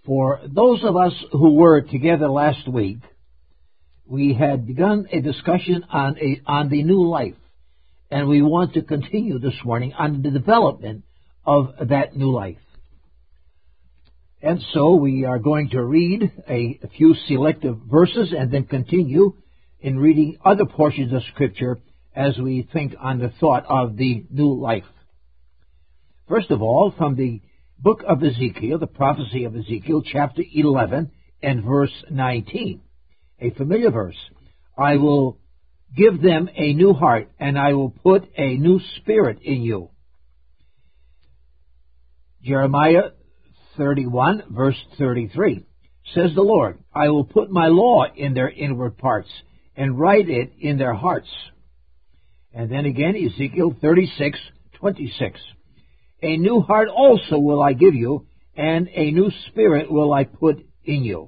For those of us who were together last week, we had begun a discussion on the new life, and we want to continue this morning on the development of that new life. And so we are going to read a few selective verses and then continue in reading other portions of Scripture as we think on the thought of the new life. First of all, from the book of Ezekiel, the prophecy of Ezekiel, chapter 11 and verse 19, a familiar verse. I will give them a new heart, and I will put a new spirit in you. Jeremiah 31, verse 33, says the Lord, I will put my law in their inward parts, and write it in their hearts. And then again, Ezekiel 36, 26. A new heart also will I give you, and a new spirit will I put in you.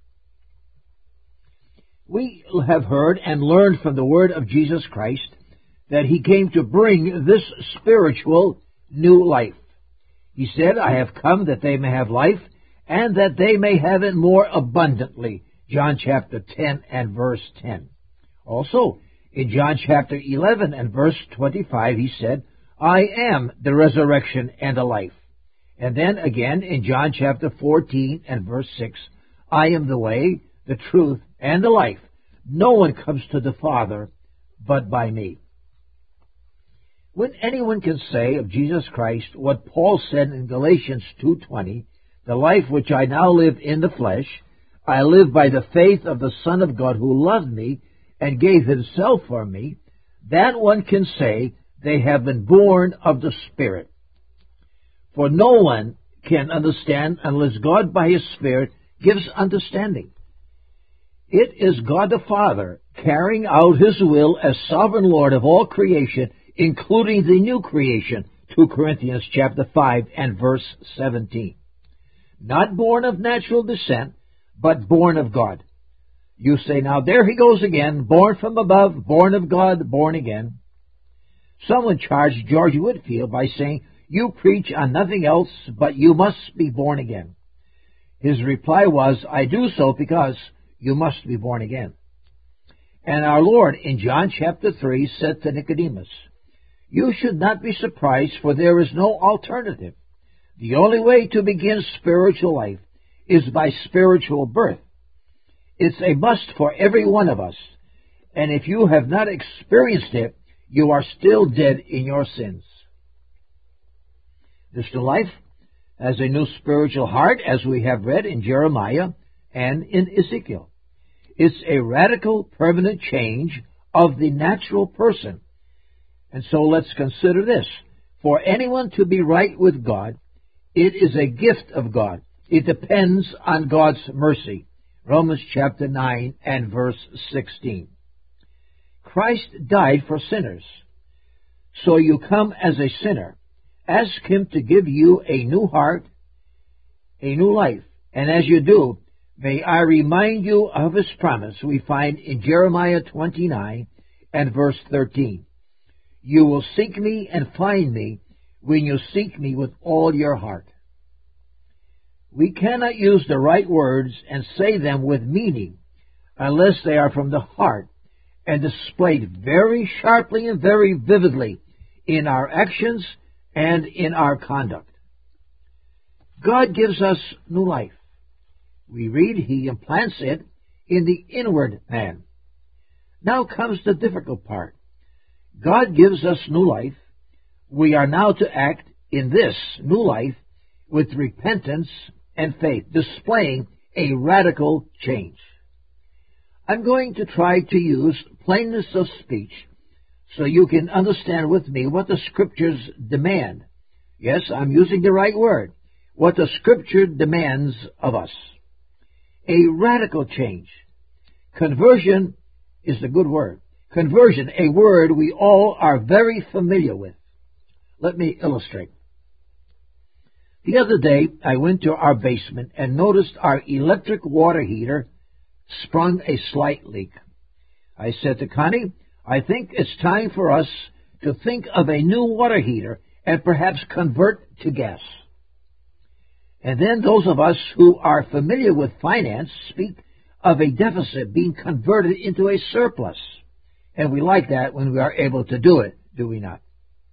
We have heard and learned from the word of Jesus Christ that he came to bring this spiritual new life. He said, I have come that they may have life, and that they may have it more abundantly. John chapter 10 and verse 10. Also, in John chapter 11 and verse 25, he said, I am the resurrection and the life. And then again in John chapter 14 and verse 6, I am the way, the truth, and the life. No one comes to the Father but by me. When anyone can say of Jesus Christ what Paul said in Galatians 2:20, the life which I now live in the flesh, I live by the faith of the Son of God who loved me and gave himself for me, that one can say they have been born of the Spirit. For no one can understand unless God by his Spirit gives understanding. It is God the Father carrying out his will as sovereign Lord of all creation, including the new creation, 2 Corinthians chapter 5 and verse 17. Not born of natural descent, but born of God. You say, now there he goes again, born from above, born of God, born again. Someone charged George Whitefield by saying, you preach on nothing else, but you must be born again. His reply was, I do so because you must be born again. And our Lord in John chapter 3 said to Nicodemus, you should not be surprised, for there is no alternative. The only way to begin spiritual life is by spiritual birth. It's a must for every one of us. And if you have not experienced it, you are still dead in your sins. This new life has a new spiritual heart, as we have read in Jeremiah and in Ezekiel. It's a radical, permanent change of the natural person. And so let's consider this. For anyone to be right with God, it is a gift of God. It depends on God's mercy. Romans chapter 9 and verse 16. Christ died for sinners. So you come as a sinner. Ask him to give you a new heart, a new life. And as you do, may I remind you of his promise we find in Jeremiah 29 and verse 13. You will seek me and find me when you seek me with all your heart. We cannot use the right words and say them with meaning unless they are from the heart and displayed very sharply and very vividly in our actions and in our conduct. God gives us new life. We read he implants it in the inward man. Now comes the difficult part. God gives us new life. We are now to act in this new life with repentance and faith, displaying a radical change. I'm going to try to use plainness of speech so you can understand with me what the Scriptures demand. Yes, I'm using the right word. What the Scripture demands of us. A radical change. Conversion is the good word. Conversion, a word we all are very familiar with. Let me illustrate. The other day, I went to our basement and noticed our electric water heater sprung a slight leak. I said to Connie, I think it's time for us to think of a new water heater and perhaps convert to gas. And then those of us who are familiar with finance speak of a deficit being converted into a surplus. And we like that when we are able to do it, do we not?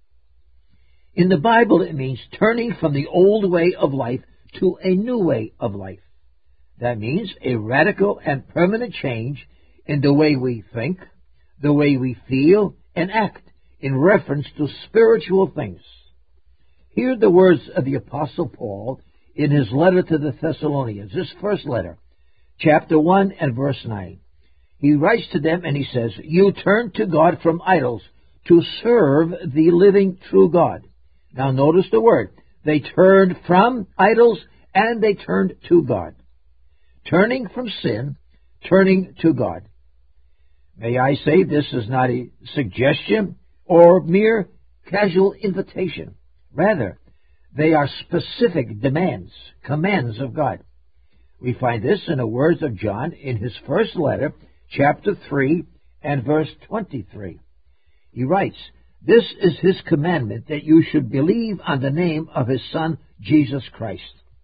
In the Bible, it means turning from the old way of life to a new way of life. That means a radical and permanent change in the way we think, the way we feel, and act in reference to spiritual things. Hear the words of the Apostle Paul in his letter to the Thessalonians, his first letter, chapter 1 and verse 9. He writes to them and he says, "You turned to God from idols to serve the living true God." Now notice the word. They turned from idols and they turned to God. Turning from sin, turning to God. May I say this is not a suggestion or mere casual invitation. Rather, they are specific demands, commands of God. We find this in the words of John in his first letter, chapter 3 and verse 23. He writes, "This is his commandment, that you should believe on the name of his Son, Jesus Christ."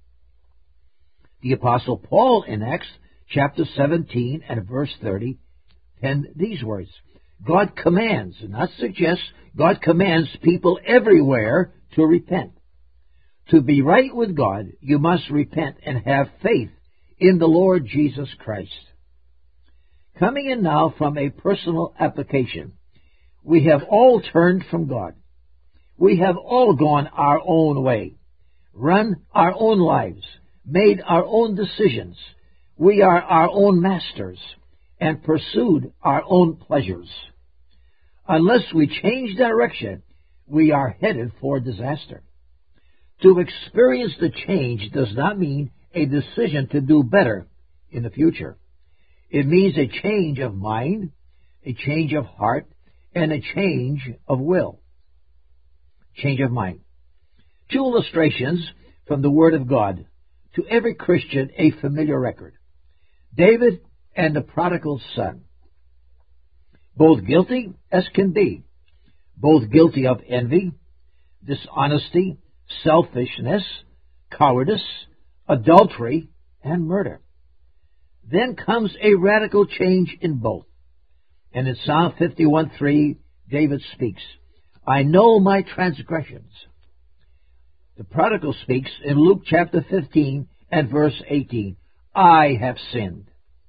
The Apostle Paul in Acts chapter 17 and verse 30 penned these words, God commands, not suggests, God commands people everywhere to repent. To be right with God, you must repent and have faith in the Lord Jesus Christ. Coming in now from a personal application, we have all turned from God. We have all gone our own way, run our own lives, made our own decisions. We are our own masters and pursued our own pleasures. Unless we change direction, we are headed for disaster. To experience the change does not mean a decision to do better in the future. It means a change of mind, a change of heart, and a change of will. Change of mind. Two illustrations from the Word of God, to every Christian a familiar record. David and the prodigal son. Both guilty as can be. Both guilty of envy, dishonesty, selfishness, cowardice, adultery, and murder. Then comes a radical change in both. And in Psalm 51:3, David speaks, "I know my transgressions." The prodigal speaks in Luke chapter 15 and verse 18, "I have sinned."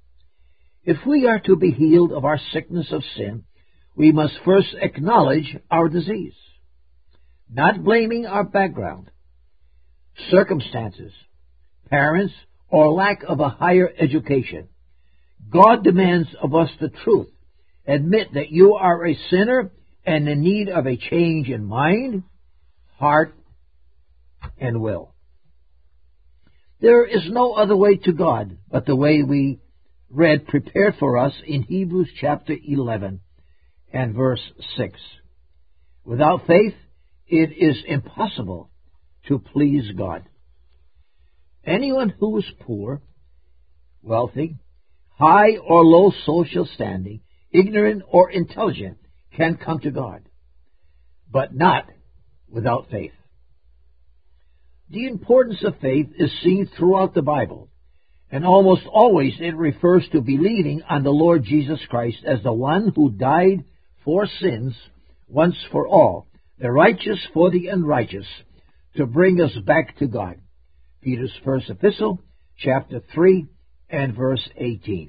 If we are to be healed of our sickness of sin, we must first acknowledge our disease, not blaming our background, circumstances, parents, or lack of a higher education. God demands of us the truth. Admit that you are a sinner and in need of a change in mind, heart, and will. There is no other way to God but the way we read prepared for us in Hebrews chapter 11 and verse 6. Without faith, it is impossible to please God. Anyone who is poor, wealthy, high or low social standing, ignorant or intelligent, can come to God, but not without faith. The importance of faith is seen throughout the Bible, and almost always it refers to believing on the Lord Jesus Christ as the one who died for sins once for all, the righteous for the unrighteous, to bring us back to God. Peter's first epistle, chapter 3 and verse 18.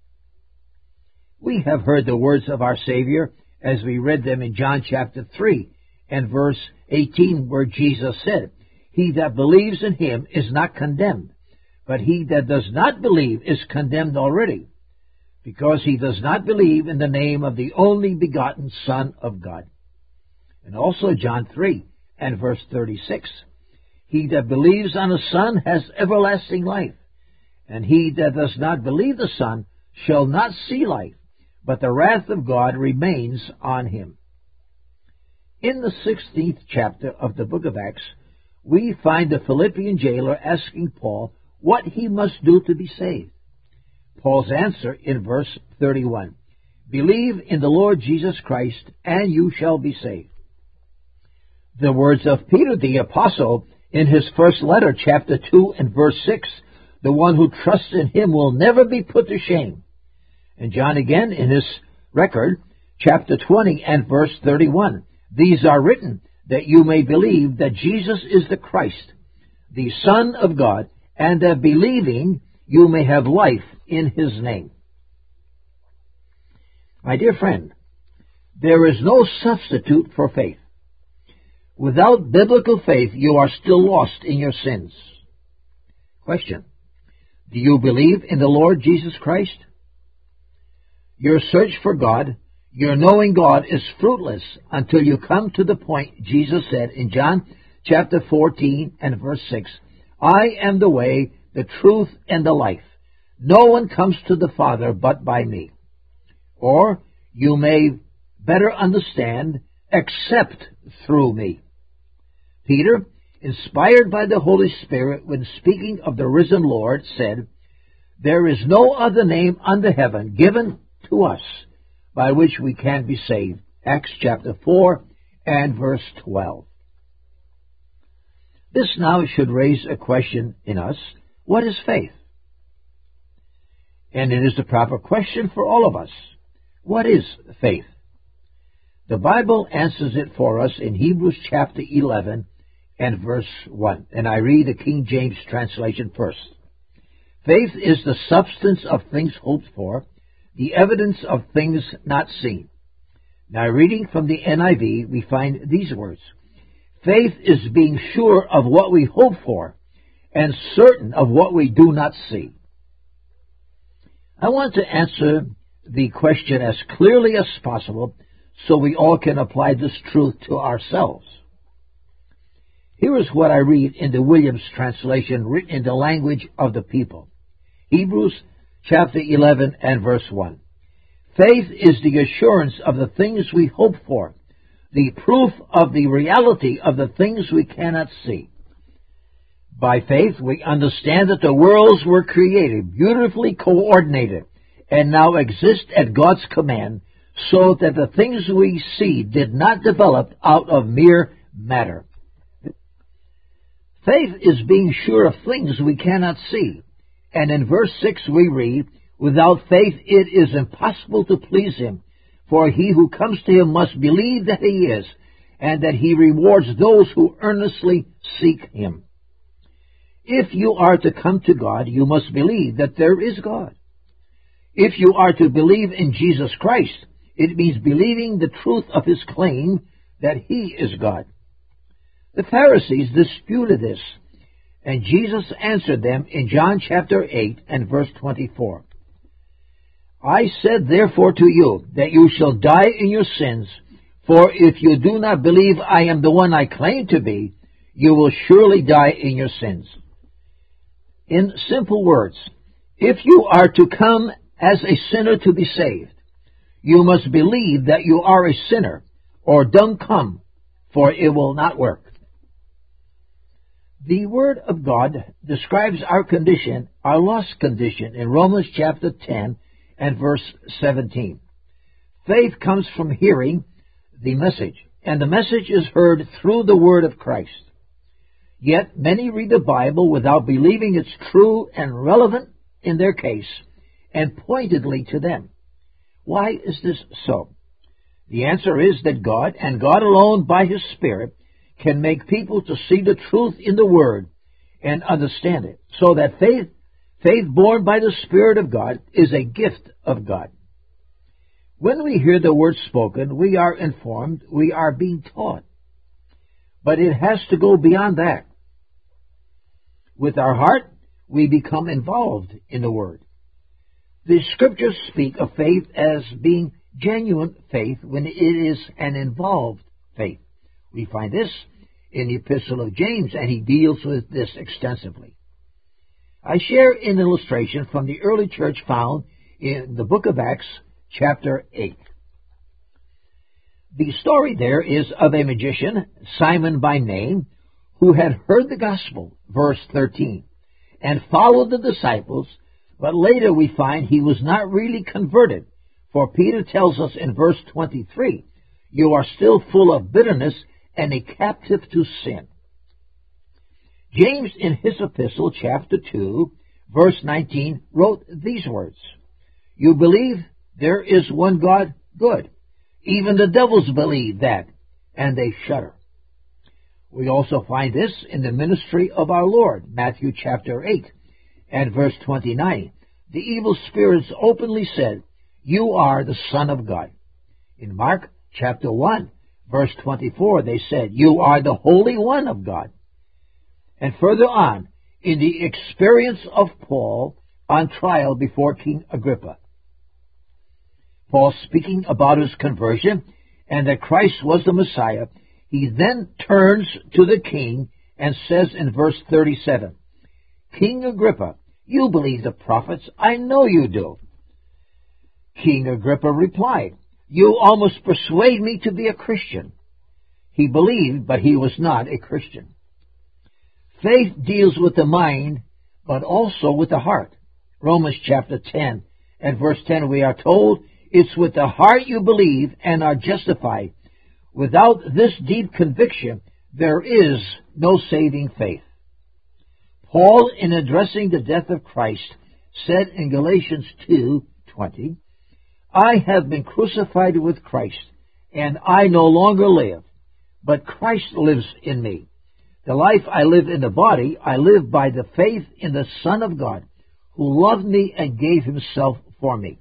We have heard the words of our Savior as we read them in John chapter 3 and verse 18, where Jesus said, "He that believes in him is not condemned, but he that does not believe is condemned already, because he does not believe in the name of the only begotten Son of God." And also John 3 and verse 36, "He that believes on the Son has everlasting life, and he that does not believe the Son shall not see life, but the wrath of God remains on him." In the 16th chapter of the book of Acts, we find the Philippian jailer asking Paul what he must do to be saved. Paul's answer in verse 31, "Believe in the Lord Jesus Christ, and you shall be saved." The words of Peter the apostle In his first letter, chapter 2 and verse 6, the one who trusts in him will never be put to shame. And John again in his record, chapter 20 and verse 31, these are written that you may believe that Jesus is the Christ, the Son of God, and that believing you may have life in his name. My dear friend, there is no substitute for faith. Without biblical faith, you are still lost in your sins. Question: do you believe in the Lord Jesus Christ? Your search for God, your knowing God, is fruitless until you come to the point Jesus said in John chapter 14 and verse 6, I am the way, the truth, and the life. No one comes to the Father but by me. Or, you may better understand, except through me. Peter, inspired by the Holy Spirit when speaking of the risen Lord, said, there is no other name under heaven given to us by which we can be saved. Acts chapter 4 and verse 12. This now should raise a question in us. What is faith? And it is the proper question for all of us. What is faith? The Bible answers it for us in Hebrews chapter 11 and verse 1. And I read the King James translation first. Faith is the substance of things hoped for, the evidence of things not seen. Now, reading from the NIV, we find these words. Faith is being sure of what we hope for and certain of what we do not see. I want to answer the question as clearly as possible so we all can apply this truth to ourselves. Here is what I read in the Williams translation, written in the language of the people. Hebrews chapter 11 and verse 1. Faith is the assurance of the things we hope for, the proof of the reality of the things we cannot see. By faith, we understand that the worlds were created, beautifully coordinated, and now exist at God's command, so that the things we see did not develop out of mere matter. Faith is being sure of things we cannot see. And in verse 6 we read, without faith it is impossible to please him, for he who comes to him must believe that he is, and that he rewards those who earnestly seek him. If you are to come to God, you must believe that there is God. If you are to believe in Jesus Christ, it means believing the truth of his claim that he is God. The Pharisees disputed this, and Jesus answered them in John chapter 8 and verse 24. I said therefore to you that you shall die in your sins, for if you do not believe I am the one I claim to be, you will surely die in your sins. In simple words, if you are to come as a sinner to be saved, you must believe that you are a sinner, or don't come, for it will not work. The Word of God describes our condition, our lost condition, in Romans chapter 10 and verse 17. Faith comes from hearing the message, and the message is heard through the Word of Christ. Yet many read the Bible without believing it's true and relevant in their case, and pointedly to them. Why is this so? The answer is that God, and God alone by His Spirit, can make people to see the truth in the Word and understand it, so that faith born by the Spirit of God is a gift of God. When we hear the Word spoken, we are informed, we are being taught. But it has to go beyond that. With our heart, we become involved in the Word. The Scriptures speak of faith as being genuine faith when it is an involved faith. We find this in the Epistle of James, and he deals with this extensively. I share an illustration from the early church found in the book of Acts, chapter 8. The story there is of a magician, Simon by name, who had heard the gospel, verse 13, and followed the disciples, but later we find he was not really converted, for Peter tells us in verse 23, you are still full of bitterness and a captive to sin. James, in his epistle, chapter 2, verse 19, wrote these words, "You believe there is one God? Good. Even the devils believe that, and they shudder." We also find this in the ministry of our Lord, Matthew chapter 8 and verse 29. The evil spirits openly said, "You are the Son of God." In Mark chapter 1, verse 24, they said, "You are the Holy One of God." And further on, in the experience of Paul on trial before King Agrippa, Paul speaking about his conversion and that Christ was the Messiah, he then turns to the king and says in verse 37, "King Agrippa, you believe the prophets. I know you do." King Agrippa replied, "You almost persuade me to be a Christian." He believed, but he was not a Christian. Faith deals with the mind, but also with the heart. Romans chapter 10 and verse 10, we are told, "It's with the heart you believe and are justified. Without this deep conviction, there is no saving faith." Paul, in addressing the death of Christ, said in Galatians 2:20, "I have been crucified with Christ, and I no longer live, but Christ lives in me. The life I live in the body, I live by the faith in the Son of God, who loved me and gave himself for me."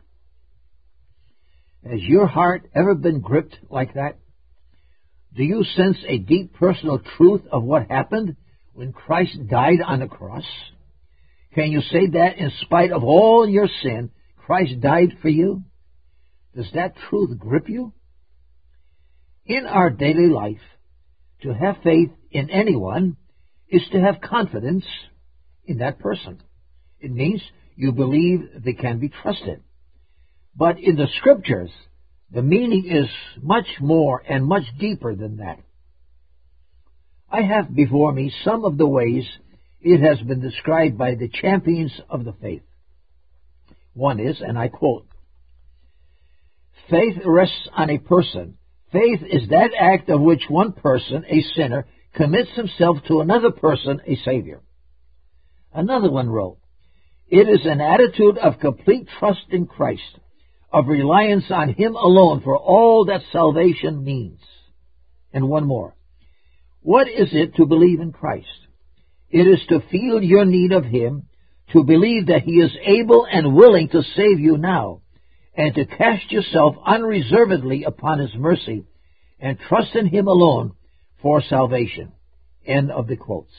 Has your heart ever been gripped like that? Do you sense a deep personal truth of what happened when Christ died on the cross? Can you say that in spite of all your sin, Christ died for you? Does that truth grip you? In our daily life, to have faith in anyone is to have confidence in that person. It means you believe they can be trusted. But in the Scriptures, the meaning is much more and much deeper than that. I have before me some of the ways it has been described by the champions of the faith. One is, and I quote, "Faith rests on a person. Faith is that act of which one person, a sinner, commits himself to another person, a Savior." Another one wrote, "It is an attitude of complete trust in Christ, of reliance on Him alone for all that salvation means." And one more, "What is it to believe in Christ? It is to feel your need of Him, to believe that He is able and willing to save you now, and to cast yourself unreservedly upon His mercy and trust in Him alone for salvation." End of the quotes.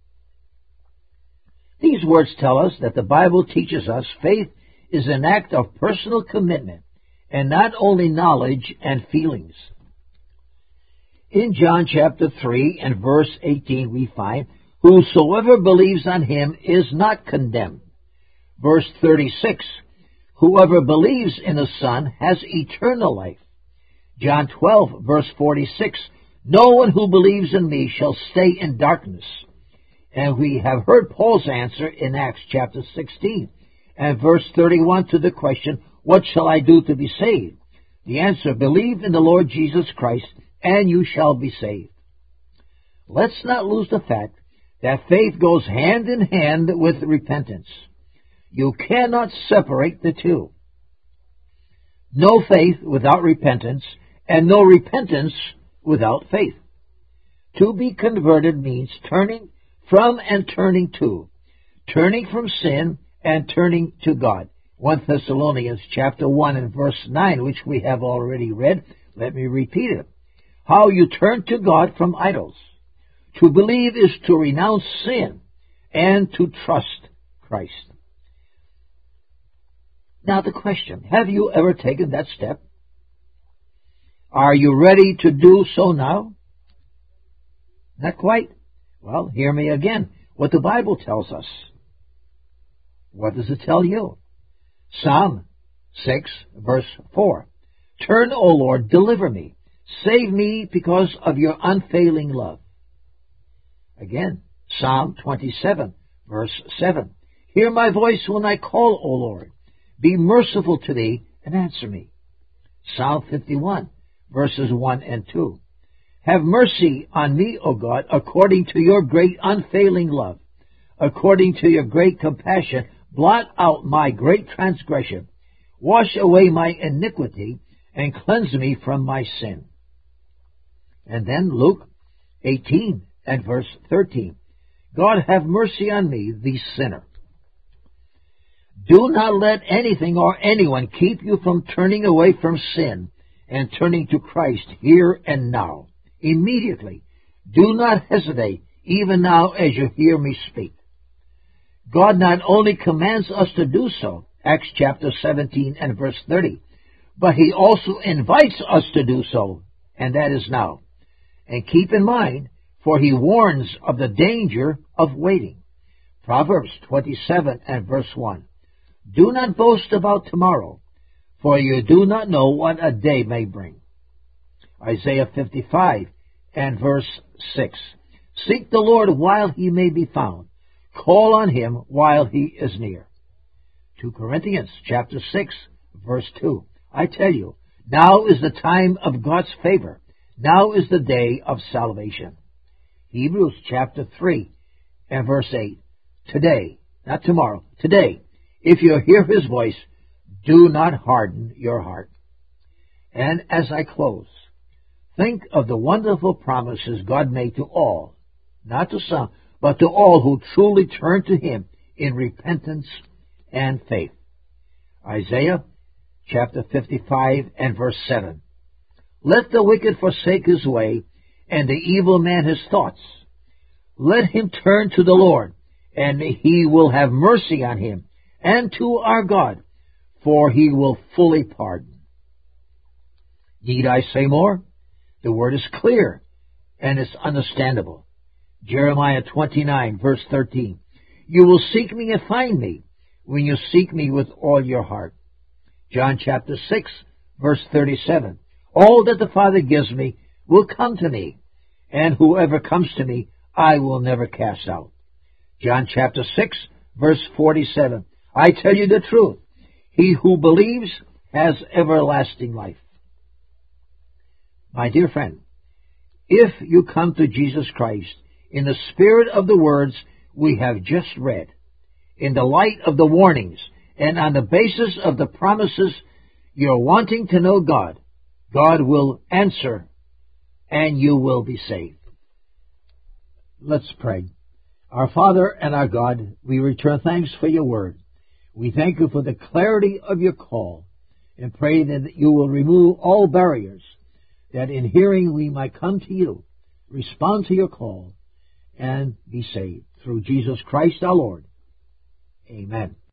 These words tell us that the Bible teaches us faith is an act of personal commitment and not only knowledge and feelings. In John chapter 3 and verse 18 we find, "Whosoever believes on Him is not condemned." Verse 36, "Whoever believes in the Son has eternal life." John 12, verse 46, "No one who believes in me shall stay in darkness." And we have heard Paul's answer in Acts chapter 16 and verse 31 to the question, "What shall I do to be saved?" The answer, "Believe in the Lord Jesus Christ, and you shall be saved." Let's not lose the fact that faith goes hand in hand with repentance. You cannot separate the two. No faith without repentance, and no repentance without faith. To be converted means turning from and turning to, turning from sin and turning to God. 1 Thessalonians chapter 1 and verse 9, which we have already read. Let me repeat it. How you turn to God from idols. To believe is to renounce sin and to trust Christ. Now the question, have you ever taken that step? Are you ready to do so now? Not quite. Well, hear me again. What the Bible tells us. What does it tell you? Psalm 6, verse 4. "Turn, O Lord, deliver me. Save me because of your unfailing love." Again, Psalm 27, verse 7. "Hear my voice when I call, O Lord. Be merciful to me and answer me." Psalm 51, verses 1 and 2. Have mercy on me, O God, according to your great unfailing love. According to your great compassion, blot out my great transgression. Wash away my iniquity, and cleanse me from my sin. And then Luke 18 and verse 13. God, have mercy on me, the sinner. Do not let anything or anyone keep you from turning away from sin and turning to Christ here and now. Immediately. Do not hesitate, even now as you hear me speak. God not only commands us to do so, Acts chapter 17 and verse 30, but He also invites us to do so, and that is now. And keep in mind, for He warns of the danger of waiting. Proverbs 27 and verse 1. Do not boast about tomorrow, for you do not know what a day may bring. Isaiah 55 and verse 6. Seek the Lord while He may be found. Call on Him while He is near. 2 Corinthians chapter 6 verse 2. I tell you, now is the time of God's favor. Now is the day of salvation. Hebrews chapter 3 and verse 8. Today, not tomorrow, today, if you hear His voice, do not harden your heart. And as I close, think of the wonderful promises God made to all, not to some, but to all who truly turn to Him in repentance and faith. Isaiah chapter 55 and verse 7. Let the wicked forsake his way, and the evil man his thoughts. Let him turn to the Lord, and He will have mercy on him, and to our God, for He will fully pardon. Need I say more? The word is clear, and it's understandable. Jeremiah 29, verse 13. You will seek me and find me, when you seek me with all your heart. John chapter 6, verse 37. All that the Father gives me will come to me, and whoever comes to me I will never cast out. John chapter 6, verse 47. I tell you the truth, he who believes has everlasting life. My dear friend, if you come to Jesus Christ in the spirit of the words we have just read, in the light of the warnings, and on the basis of the promises you're wanting to know God, God will answer, and you will be saved. Let's pray. Our Father and our God, we return thanks for your word. We thank you for the clarity of your call, and pray that you will remove all barriers, that in hearing we might come to you, respond to your call, and be saved. Through Jesus Christ our Lord. Amen.